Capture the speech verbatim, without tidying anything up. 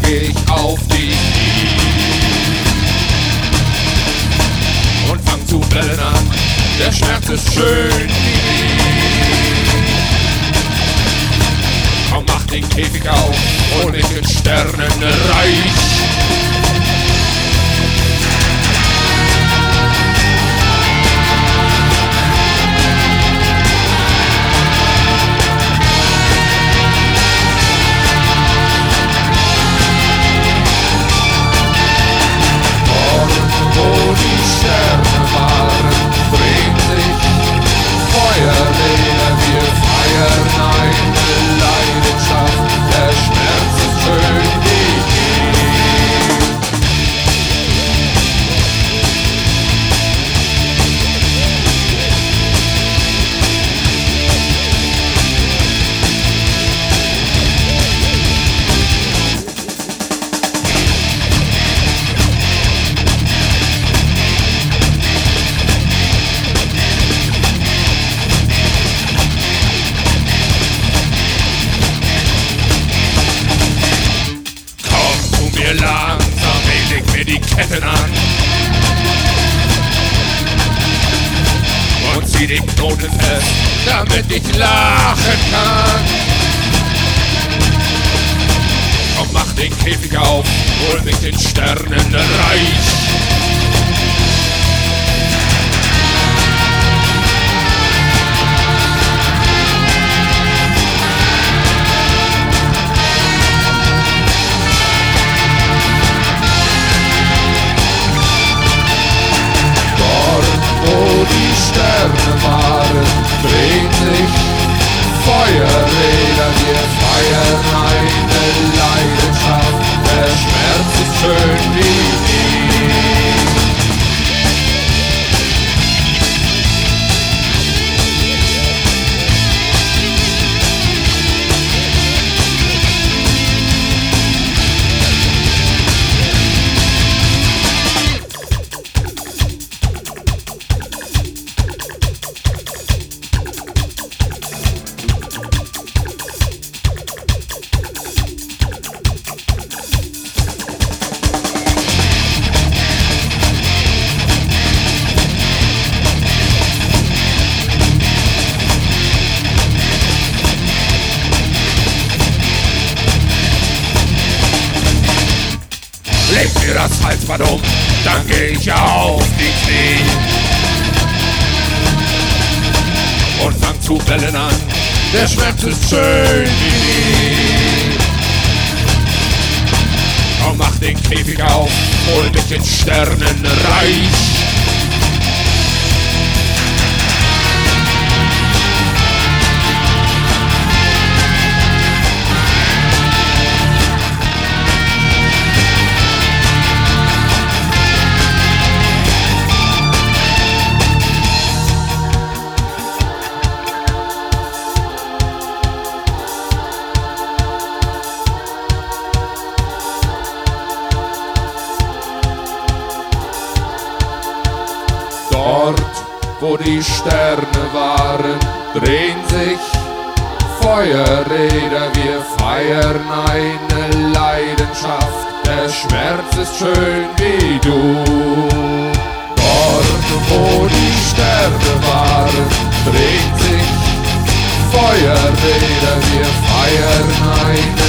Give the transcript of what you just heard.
geh ich auf die Knie und fang zu bellen an. Der Schmerz ist schön wie nie. Komm, mach den Käfig auf und mich ins Sternenreich. Wo die Sterne waren, dreht sich Feuerräder, wir feiern eine Leidenschaft, der Schmerz ist schön wie nie. Langsam leg mir die Ketten an und zieh die Knoten fest, damit ich lachen kann. Komm, mach den Käfig auf, hol mich den Sternenreich. Wo die Sterne waren, drehen sich Feuerräder, wir feiern eine Leidenschaft, der Schmerz ist schön wie nie. Leg mir das Halsband um, dann geh ich auf die Knie und fang zu bellen an. Der Schmerz ist schön wie nie. Komm, mach den Käfig auf, hol mich ins Sternenreich. Dort, wo die Sterne waren, drehen sich Feuerräder, wir feiern eine Leidenschaft, der Schmerz ist schön wie du. Dort, wo die Sterne waren, drehen sich Feuerräder, wir feiern eine